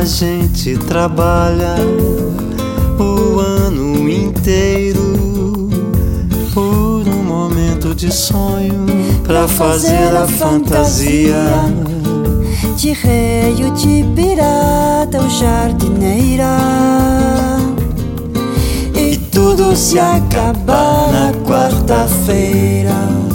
gente trabalha o ano inteiro por um momento de sonho pra fazer a fantasia de rei ou de pirata ou jardineira. E tudo se acaba na quarta-feira.